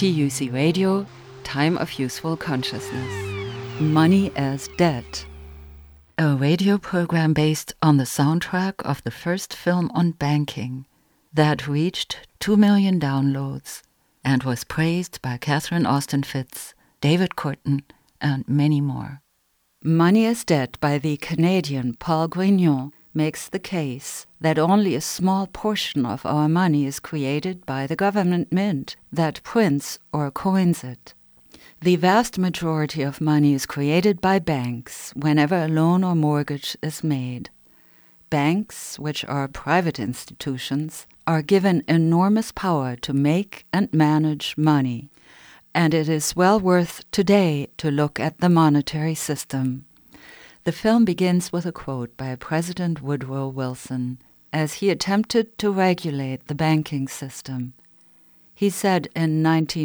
TUC Radio, Time of Useful Consciousness. Money as Debt. A radio program based on the soundtrack of the first film on banking that reached 2 million downloads and was praised by Catherine Austin Fitts, David Courtin, and many more. Money as Debt by the Canadian Paul Grignon makes the case that only a small portion of our money is created by the government mint that prints or coins it. The vast majority of money is created by banks whenever a loan or mortgage is made. Banks, which are private institutions, are given enormous power to make and manage money, and it is well worth today to look at the monetary system. The film begins with a quote by President Woodrow Wilson as he attempted to regulate the banking system. He said in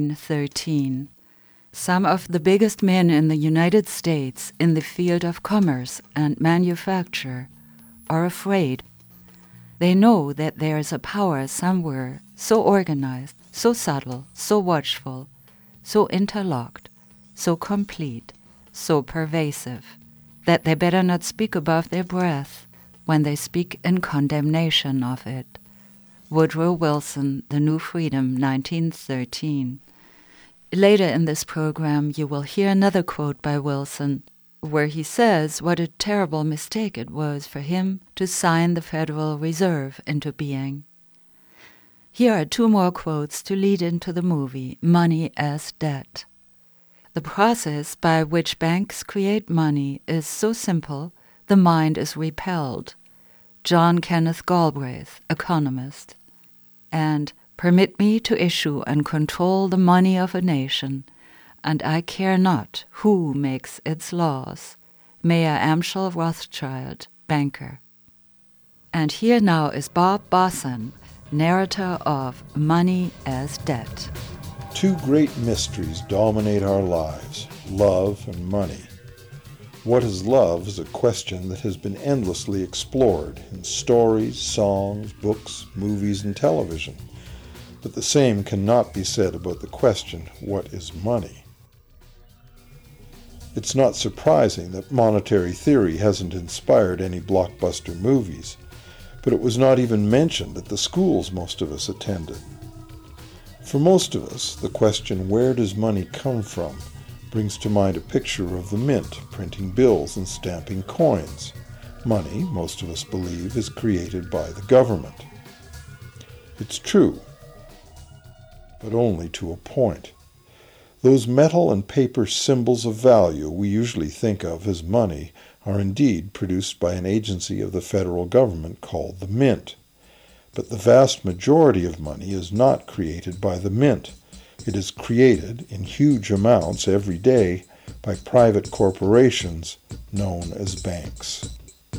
1913, "Some of the biggest men in the United States in the field of commerce and manufacture are afraid. They know that there is a power somewhere so organized, so subtle, so watchful, so interlocked, so complete, so pervasive, that they better not speak above their breath when they speak in condemnation of it." Woodrow Wilson, The New Freedom, 1913. Later in this program, you will hear another quote by Wilson, where he says what a terrible mistake it was for him to sign the Federal Reserve into being. Here are two more quotes to lead into the movie, Money as Debt. "The process by which banks create money is so simple, the mind is repelled." John Kenneth Galbraith, economist. And "Permit me to issue and control the money of a nation, and I care not who makes its laws." Mayer Amschel Rothschild, banker. And here now is Bob Bosson, narrator of Money as Debt. Two great mysteries dominate our lives, love and money. What is love is a question that has been endlessly explored in stories, songs, books, movies, and television. But the same cannot be said about the question, what is money? It's not surprising that monetary theory hasn't inspired any blockbuster movies, but it was not even mentioned at the schools most of us attended. For most of us, the question, where does money come from, brings to mind a picture of the mint printing bills and stamping coins. Money, most of us believe, is created by the government. It's true, but only to a point. Those metal and paper symbols of value we usually think of as money are indeed produced by an agency of the federal government called the mint. But the vast majority of money is not created by the mint. It is created in huge amounts every day by private corporations known as banks.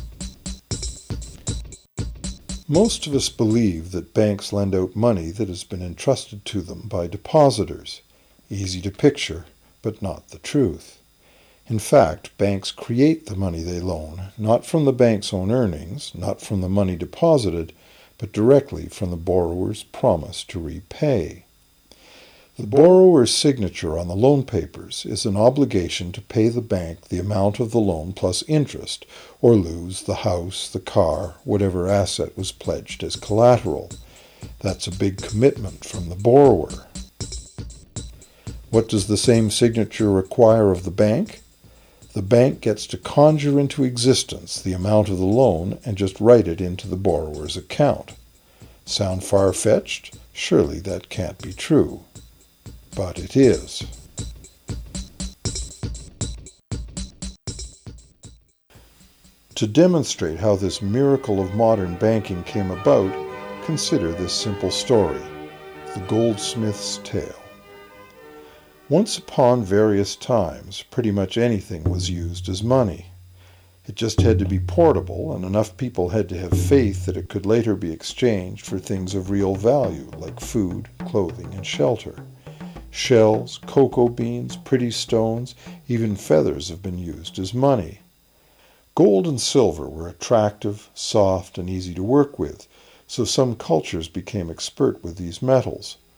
Most of us believe that banks lend out money that has been entrusted to them by depositors. Easy to picture, but not the truth. In fact, banks create the money they loan, not from the bank's own earnings, not from the money deposited, but directly from the borrower's promise to repay. The borrower's signature on the loan papers is an obligation to pay the bank the amount of the loan plus interest, or lose the house, the car, whatever asset was pledged as collateral. That's a big commitment from the borrower. What does the same signature require of the bank? The bank gets to conjure into existence the amount of the loan and just write it into the borrower's account. Sound far-fetched? Surely that can't be true. But it is. To demonstrate how this miracle of modern banking came about, consider this simple story, the goldsmith's tale. Once upon various times, pretty much anything was used as money. It just had to be portable, and enough people had to have faith that it could later be exchanged for things of real value, like food, clothing, and shelter. Shells, cocoa beans, pretty stones, even feathers have been used as money. Gold and silver were attractive, soft, and easy to work with, so some cultures became expert with these metals.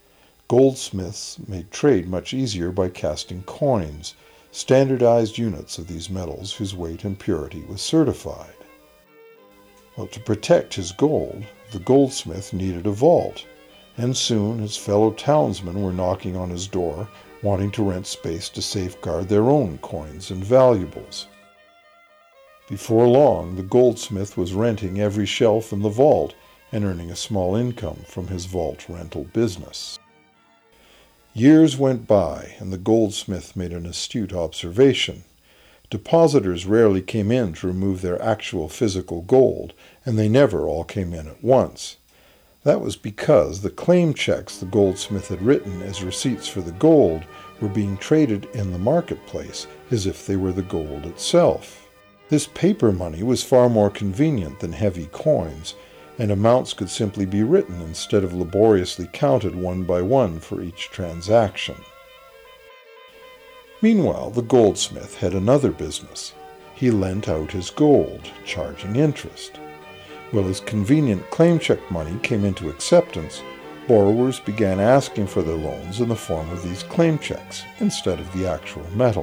Goldsmiths made trade much easier by casting coins, standardized units of these metals whose weight and purity was certified. Well, to protect his gold, the goldsmith needed a vault, and soon his fellow townsmen were knocking on his door, wanting to rent space to safeguard their own coins and valuables. Before long, the goldsmith was renting every shelf in the vault and earning a small income from his vault rental business. Years went by, and the goldsmith made an astute observation. Depositors rarely came in to remove their actual physical gold, and they never all came in at once. That was because the claim checks the goldsmith had written as receipts for the gold were being traded in the marketplace as if they were the gold itself. This paper money was far more convenient than heavy coins, and amounts could simply be written instead of laboriously counted one by one for each transaction. Meanwhile, the goldsmith had another business. He lent out his gold, charging interest. Well, as convenient claim check money came into acceptance, borrowers began asking for their loans in the form of these claim checks instead of the actual metal.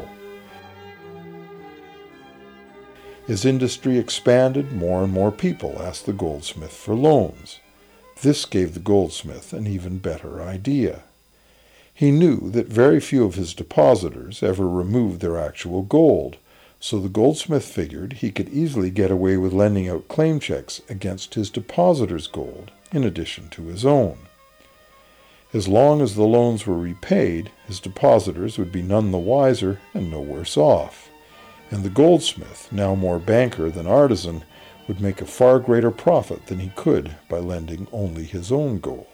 As industry expanded, more and more people asked the goldsmith for loans. This gave the goldsmith an even better idea. He knew that very few of his depositors ever removed their actual gold, so the goldsmith figured he could easily get away with lending out claim checks against his depositors' gold, in addition to his own. As long as the loans were repaid, his depositors would be none the wiser and no worse off, and the goldsmith, now more banker than artisan, would make a far greater profit than he could by lending only his own gold.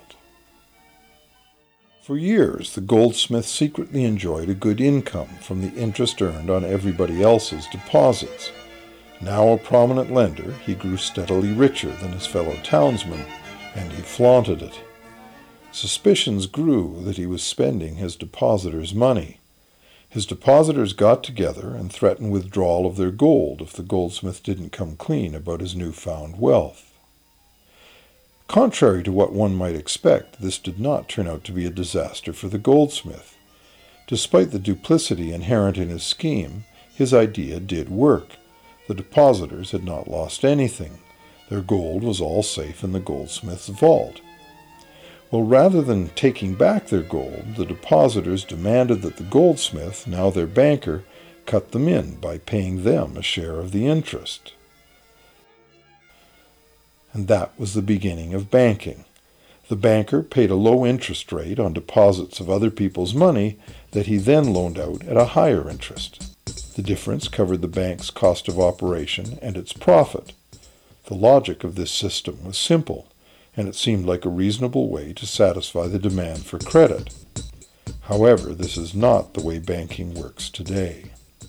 For years, the goldsmith secretly enjoyed a good income from the interest earned on everybody else's deposits. Now a prominent lender, he grew steadily richer than his fellow townsmen, and he flaunted it. Suspicions grew that he was spending his depositors' money. His depositors got together and threatened withdrawal of their gold if the goldsmith didn't come clean about his newfound wealth. Contrary to what one might expect, this did not turn out to be a disaster for the goldsmith. Despite the duplicity inherent in his scheme, his idea did work. The depositors had not lost anything. Their gold was all safe in the goldsmith's vault. Well, rather than taking back their gold, the depositors demanded that the goldsmith, now their banker, cut them in by paying them a share of the interest. And that was the beginning of banking. The banker paid a low interest rate on deposits of other people's money that he then loaned out at a higher interest. The difference covered the bank's cost of operation and its profit. The logic of this system was simple, and it seemed like a reasonable way to satisfy the demand for credit. However, this is not the way banking works today.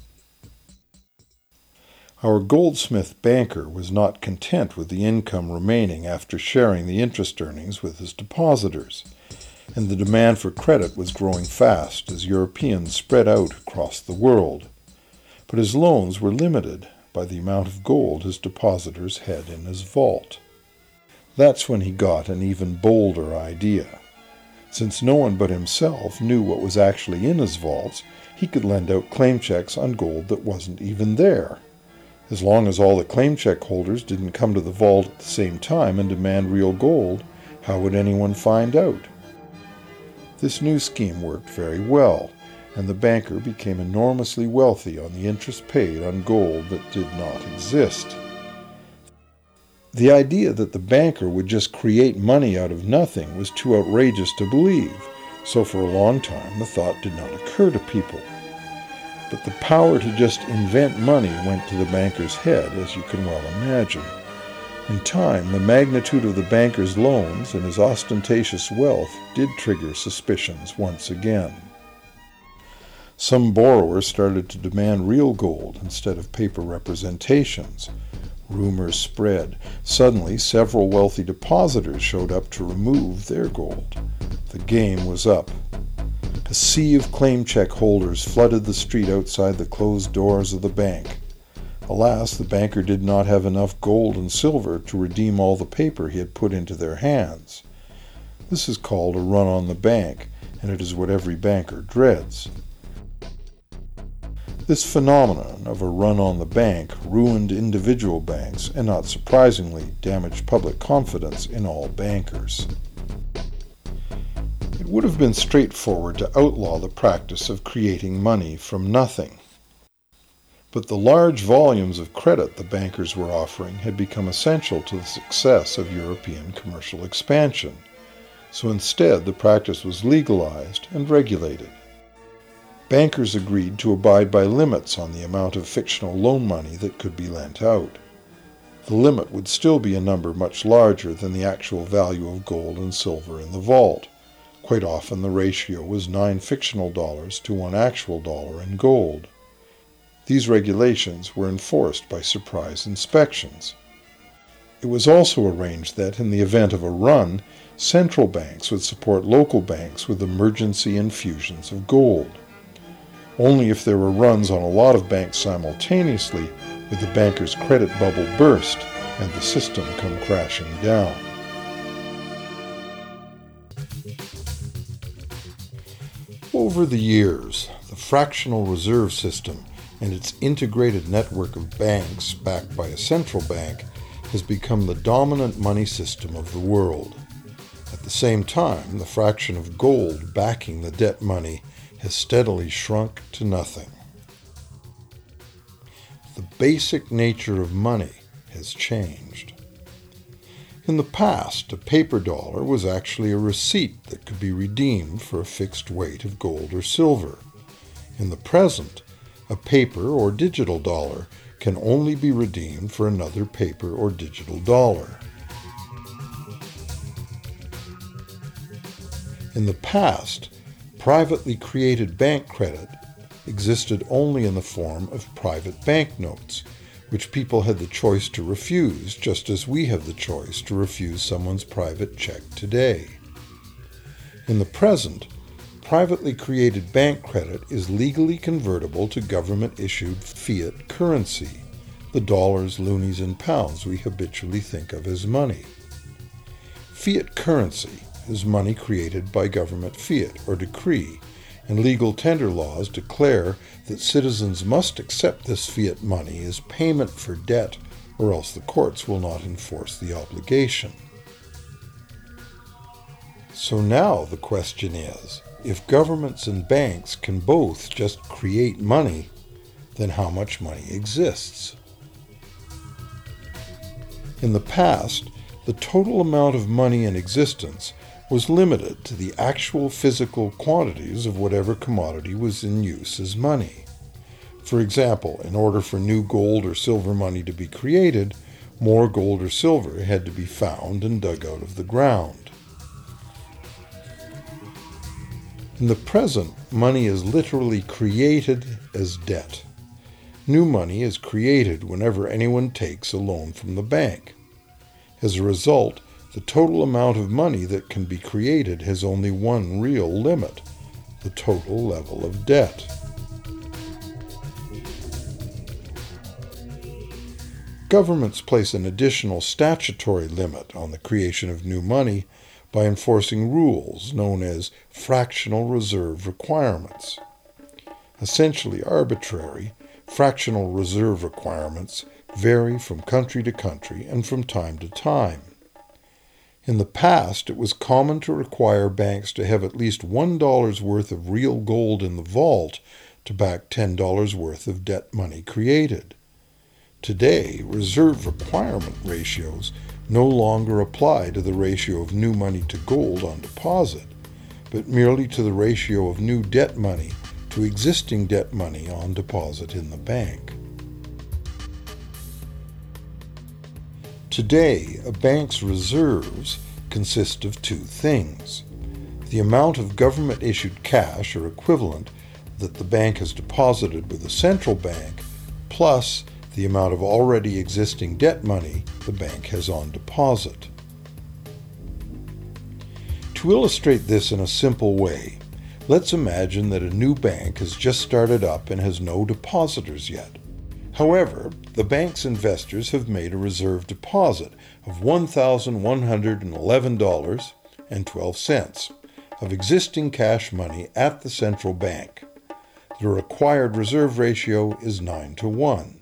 Our goldsmith banker was not content with the income remaining after sharing the interest earnings with his depositors, and the demand for credit was growing fast as Europeans spread out across the world. But his loans were limited by the amount of gold his depositors had in his vault. That's when he got an even bolder idea. Since no one but himself knew what was actually in his vaults, he could lend out claim checks on gold that wasn't even there. As long as all the claim check holders didn't come to the vault at the same time and demand real gold, how would anyone find out? This new scheme worked very well, and the banker became enormously wealthy on the interest paid on gold that did not exist. The idea that the banker would just create money out of nothing was too outrageous to believe, so for a long time the thought did not occur to people. But the power to just invent money went to the banker's head, as you can well imagine. In time, the magnitude of the banker's loans and his ostentatious wealth did trigger suspicions once again. Some borrowers started to demand real gold instead of paper representations. Rumors spread. Suddenly, several wealthy depositors showed up to remove their gold. The game was up. A sea of claim check holders flooded the street outside the closed doors of the bank. Alas, the banker did not have enough gold and silver to redeem all the paper he had put into their hands. This is called a run on the bank, and it is what every banker dreads. This phenomenon of a run on the bank ruined individual banks and, not surprisingly, damaged public confidence in all bankers. It would have been straightforward to outlaw the practice of creating money from nothing. But the large volumes of credit the bankers were offering had become essential to the success of European commercial expansion, so instead the practice was legalized and regulated. Bankers agreed to abide by limits on the amount of fictional loan money that could be lent out. The limit would still be a number much larger than the actual value of gold and silver in the vault. Quite often the ratio was 9 fictional dollars to 1 actual dollar in gold. These regulations were enforced by surprise inspections. It was also arranged that, in the event of a run, central banks would support local banks with emergency infusions of gold. Only if there were runs on a lot of banks simultaneously would the banker's credit bubble burst and the system come crashing down. Over the years, the fractional reserve system and its integrated network of banks backed by a central bank has become the dominant money system of the world. At the same time, the fraction of gold backing the debt money has steadily shrunk to nothing. The basic nature of money has changed. In the past, a paper dollar was actually a receipt that could be redeemed for a fixed weight of gold or silver. In the present, a paper or digital dollar can only be redeemed for another paper or digital dollar. In the past, privately created bank credit existed only in the form of private banknotes, which people had the choice to refuse, just as we have the choice to refuse someone's private check today. In the present, privately created bank credit is legally convertible to government-issued fiat currency, the dollars, loonies, and pounds we habitually think of as money. Fiat currency is money created by government fiat or decree, and legal tender laws declare that citizens must accept this fiat money as payment for debt, or else the courts will not enforce the obligation. So now the question is, if governments and banks can both just create money, then how much money exists? In the past, the total amount of money in existence was limited to the actual physical quantities of whatever commodity was in use as money. For example, in order for new gold or silver money to be created, more gold or silver had to be found and dug out of the ground. In the present, money is literally created as debt. New money is created whenever anyone takes a loan from the bank. As a result, the total amount of money that can be created has only one real limit: the total level of debt. Governments place an additional statutory limit on the creation of new money by enforcing rules known as fractional reserve requirements. Essentially arbitrary, fractional reserve requirements vary from country to country and from time to time. In the past, it was common to require banks to have at least $1 worth of real gold in the vault to back $10 worth of debt money created. Today, reserve requirement ratios no longer apply to the ratio of new money to gold on deposit, but merely to the ratio of new debt money to existing debt money on deposit in the bank. Today, a bank's reserves consist of two things: the amount of government-issued cash or equivalent that the bank has deposited with the central bank, plus the amount of already existing debt money the bank has on deposit. To illustrate this in a simple way, let's imagine that a new bank has just started up and has no depositors yet. However, the bank's investors have made a reserve deposit of $1,111.12, of existing cash money at the central bank. The required reserve ratio is 9-1.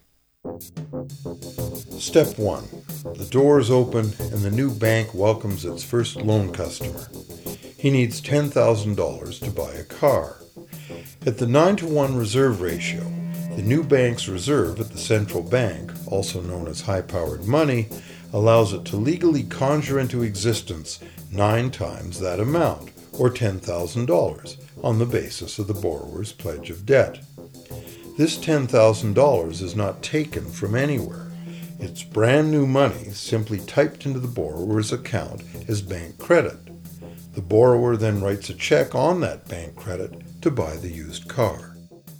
Step 1. The doors open and the new bank welcomes its first loan customer. He needs $10,000 to buy a car. At the 9-1 reserve ratio, the new bank's reserve at the central bank, also known as high-powered money, allows it to legally conjure into existence 9 times that amount, or $10,000, on the basis of the borrower's pledge of debt. This $10,000 is not taken from anywhere. It's brand new money simply typed into the borrower's account as bank credit. The borrower then writes a check on that bank credit to buy the used car.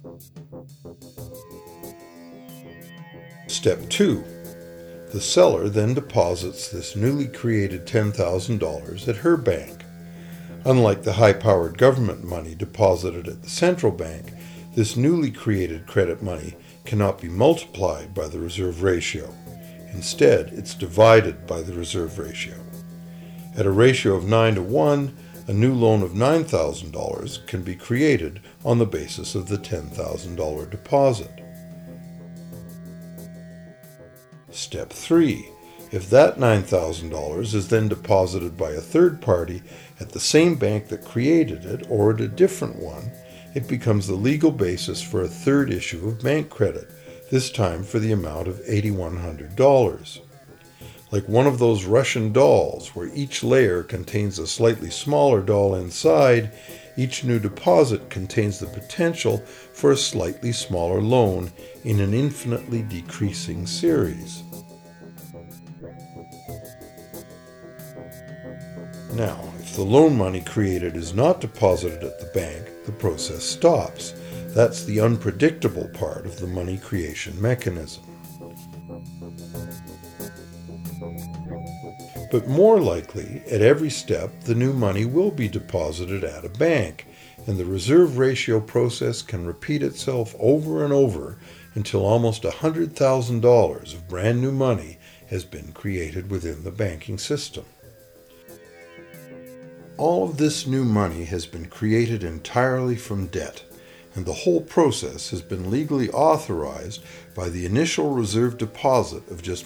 Step 2. The seller then deposits this newly created $10,000 at her bank. Unlike the high-powered government money deposited at the central bank, this newly created credit money cannot be multiplied by the reserve ratio. Instead, it's divided by the reserve ratio. At a ratio of 9-1, a new loan of $9,000 can be created on the basis of the $10,000 deposit. Step 3. If that $9,000 is then deposited by a third party at the same bank that created it or at a different one, it becomes the legal basis for a third issue of bank credit, this time for the amount of $8,100. Like one of those Russian dolls where each layer contains a slightly smaller doll inside, each new deposit contains the potential for a slightly smaller loan in an infinitely decreasing series. Now, if the loan money created is not deposited at the bank, the process stops. That's the unpredictable part of the money creation mechanism. But more likely, at every step, the new money will be deposited at a bank, and the reserve ratio process can repeat itself over and over until almost $100,000 of brand new money has been created within the banking system. All of this new money has been created entirely from debt, and the whole process has been legally authorized by the initial reserve deposit of just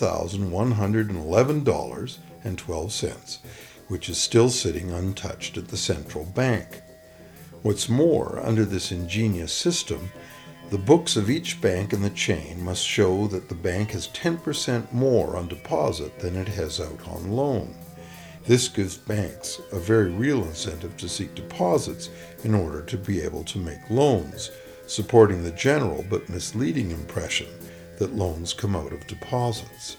$1,111.12, which is still sitting untouched at the central bank. What's more, under this ingenious system, the books of each bank in the chain must show that the bank has 10% more on deposit than it has out on loan. This gives banks a very real incentive to seek deposits in order to be able to make loans, supporting the general but misleading impression that loans come out of deposits.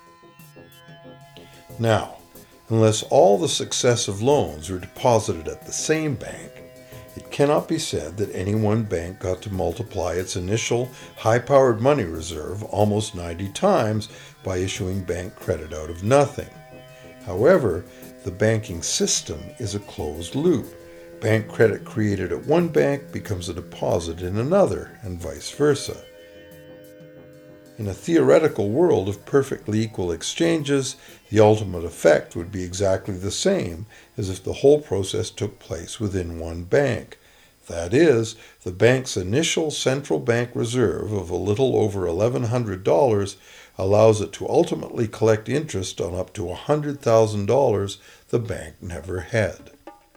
Now, unless all the successive loans are deposited at the same bank, it cannot be said that any one bank got to multiply its initial high-powered money reserve almost 90 times by issuing bank credit out of nothing. However, the banking system is a closed loop. Bank credit created at one bank becomes a deposit in another, and vice versa. In a theoretical world of perfectly equal exchanges, the ultimate effect would be exactly the same as if the whole process took place within one bank. That is, the bank's initial central bank reserve of a little over $1,100 allows it to ultimately collect interest on up to $100,000 the bank never had.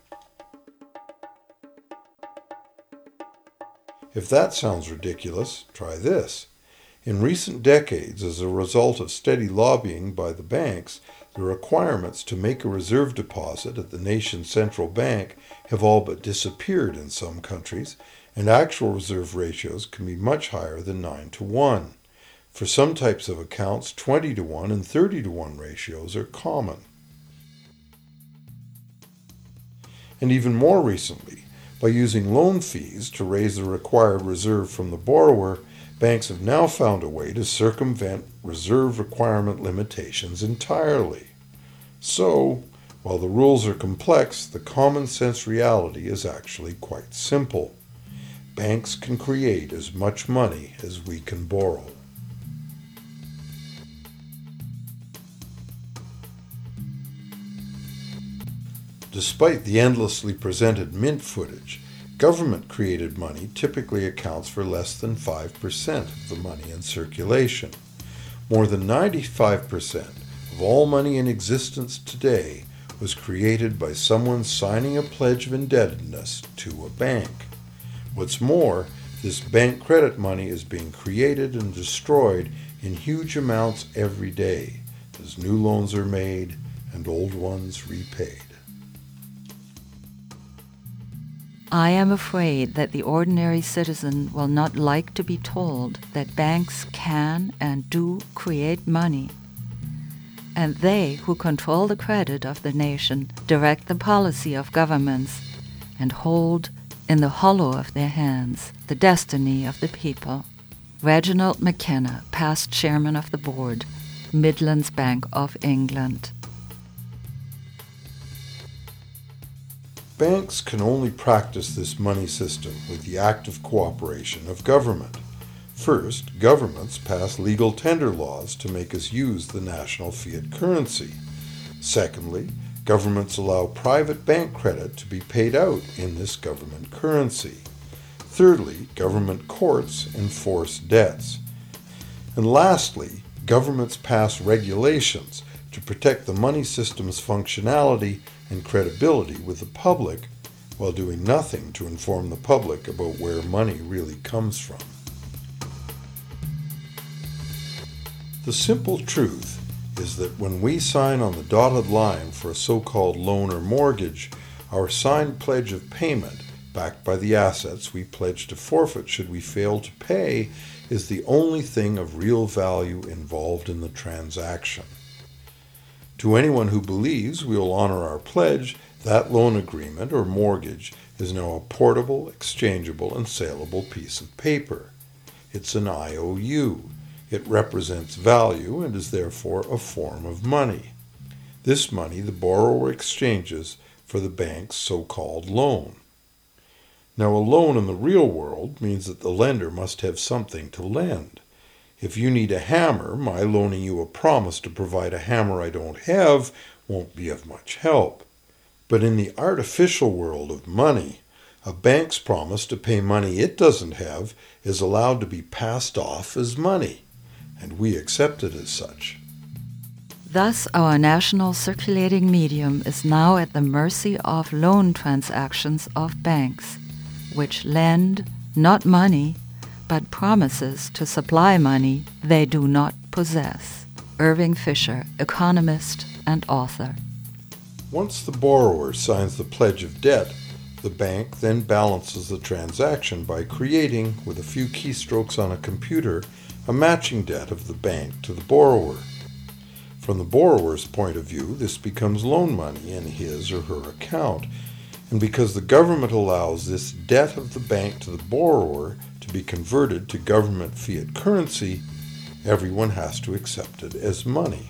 If that sounds ridiculous, try this. In recent decades, as a result of steady lobbying by the banks, the requirements to make a reserve deposit at the nation's central bank have all but disappeared in some countries, and actual reserve ratios can be much higher than 9-1. For some types of accounts, 20-1 and 30-1 ratios are common. And even more recently, by using loan fees to raise the required reserve from the borrower, banks have now found a way to circumvent reserve requirement limitations entirely. So, while the rules are complex, the common sense reality is actually quite simple. Banks can create as much money as we can borrow. Despite the endlessly presented mint footage, government-created money typically accounts for less than 5% of the money in circulation. More than 95% of all money in existence today was created by someone signing a pledge of indebtedness to a bank. What's more, this bank credit money is being created and destroyed in huge amounts every day as new loans are made and old ones repaid. I am afraid that the ordinary citizen will not like to be told that banks can and do create money, and they who control the credit of the nation direct the policy of governments and hold in the hollow of their hands the destiny of the people. Reginald McKenna, past chairman of the board, Midlands Bank of England. Banks can only practice this money system with the active cooperation of government. First, governments pass legal tender laws to make us use the national fiat currency. Secondly, governments allow private bank credit to be paid out in this government currency. Thirdly, government courts enforce debts. And lastly, governments pass regulations to protect the money system's functionality and credibility with the public, while doing nothing to inform the public about where money really comes from. The simple truth is that when we sign on the dotted line for a so-called loan or mortgage, our signed pledge of payment, backed by the assets we pledge to forfeit should we fail to pay, is the only thing of real value involved in the transaction. To anyone who believes we will honor our pledge, that loan agreement or mortgage is now a portable, exchangeable, and saleable piece of paper. It's an IOU. It represents value and is therefore a form of money. This money the borrower exchanges for the bank's so-called loan. Now, a loan in the real world means that the lender must have something to lend. If you need a hammer, my loaning you a promise to provide a hammer I don't have won't be of much help. But in the artificial world of money, a bank's promise to pay money it doesn't have is allowed to be passed off as money, and we accept it as such. Thus, our national circulating medium is now at the mercy of loan transactions of banks, which lend not money, but promises to supply money they do not possess. Irving Fisher, economist and author. Once the borrower signs the pledge of debt, the bank then balances the transaction by creating, with a few keystrokes on a computer, a matching debt of the bank to the borrower. From the borrower's point of view, this becomes loan money in his or her account, and because the government allows this debt of the bank to the borrower to be converted to government fiat currency, everyone has to accept it as money.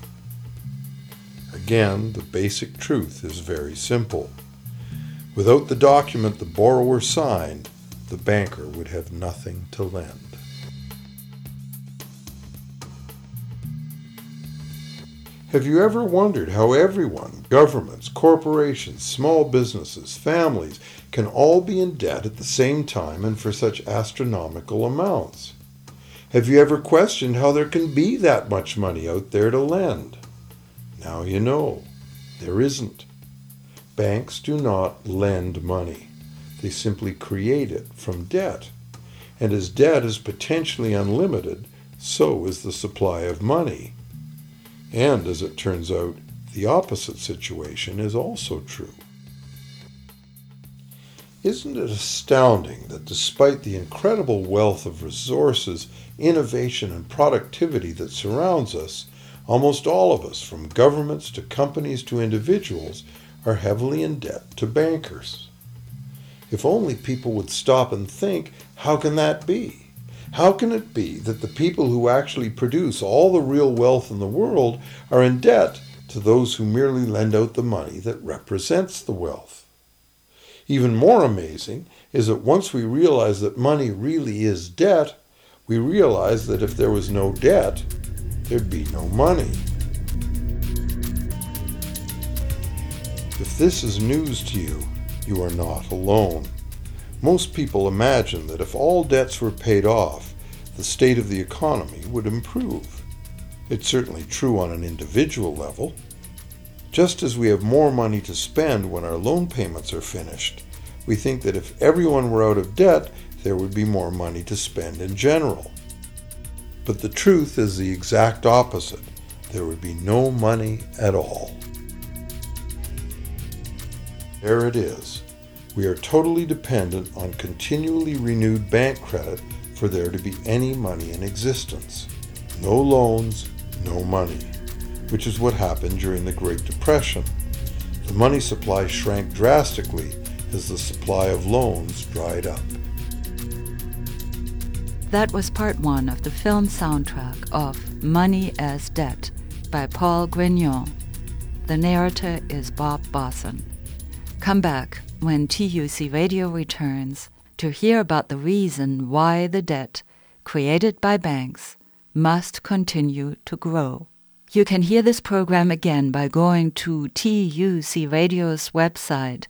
Again, the basic truth is very simple. Without the document the borrower signed, the banker would have nothing to lend. Have you ever wondered how everyone, governments, corporations, small businesses, families, can all be in debt at the same time and for such astronomical amounts? Have you ever questioned how there can be that much money out there to lend? Now you know, there isn't. Banks do not lend money. They simply create it from debt. And as debt is potentially unlimited, so is the supply of money. And as it turns out, the opposite situation is also true. Isn't it astounding that despite the incredible wealth of resources, innovation, and productivity that surrounds us, almost all of us, from governments to companies to individuals, are heavily in debt to bankers? If only people would stop and think, how can that be? How can it be that the people who actually produce all the real wealth in the world are in debt to those who merely lend out the money that represents the wealth? Even more amazing is that once we realize that money really is debt, we realize that if there was no debt, there'd be no money. If this is news to you, you are not alone. Most people imagine that if all debts were paid off, the state of the economy would improve. It's certainly true on an individual level. Just as we have more money to spend when our loan payments are finished, we think that if everyone were out of debt, there would be more money to spend in general. But the truth is the exact opposite. There would be no money at all. There it is. We are totally dependent on continually renewed bank credit for there to be any money in existence. No loans, no money, which is what happened during the Great Depression. The money supply shrank drastically as the supply of loans dried up. That was part one of the film soundtrack of Money as Debt by Paul Grignon. The narrator is Bob Bosson. Come back when TUC Radio returns to hear about the reason why the debt created by banks must continue to grow. You can hear this program again by going to TUC Radio's website,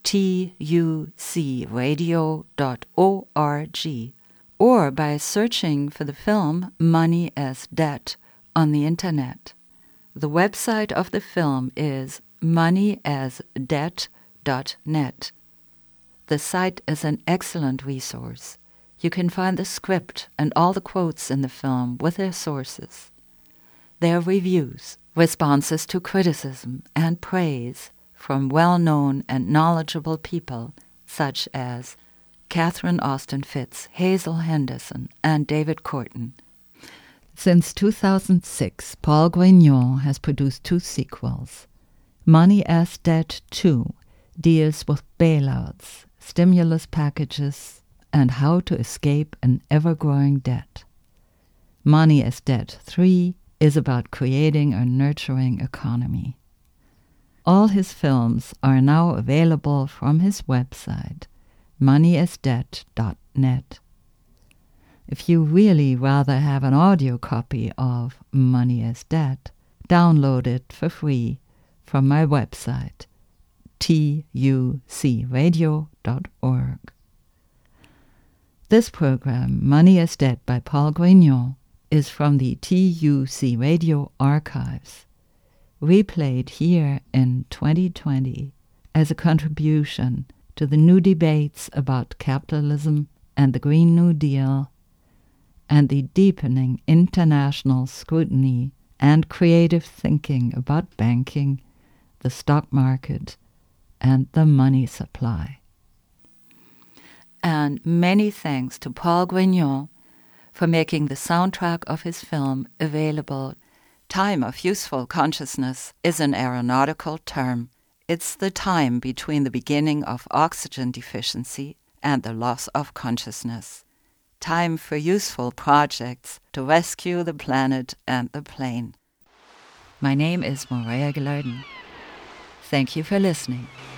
tucradio.org, or by searching for the film Money as Debt on the internet. The website of the film is moneyasdebt.net. The site is an excellent resource. You can find the script and all the quotes in the film with their sources. There are reviews, responses to criticism, and praise from well-known and knowledgeable people such as Catherine Austin Fitz, Hazel Henderson, and David Corton. Since 2006, Paul Grignon has produced 2 sequels. Money as Debt 2 deals with bailouts, stimulus packages, and how to escape an ever-growing debt. Money as Debt 3 is about creating a nurturing economy. All his films are now available from his website, moneyasdebt.net. If you really rather have an audio copy of Money as Debt, download it for free from my website, tucradio.org. This program, Money as Debt by Paul Grignon, is from the TUC Radio archives, replayed here in 2020 as a contribution to the new debates about capitalism and the Green New Deal, and the deepening international scrutiny and creative thinking about banking, the stock market, and the money supply. And many thanks to Paul Grignon for making the soundtrack of his film available. Time of useful consciousness is an aeronautical term. It's the time between the beginning of oxygen deficiency and the loss of consciousness. Time for useful projects to rescue the planet and the plane. My name is Maria Gilardin. Thank you for listening.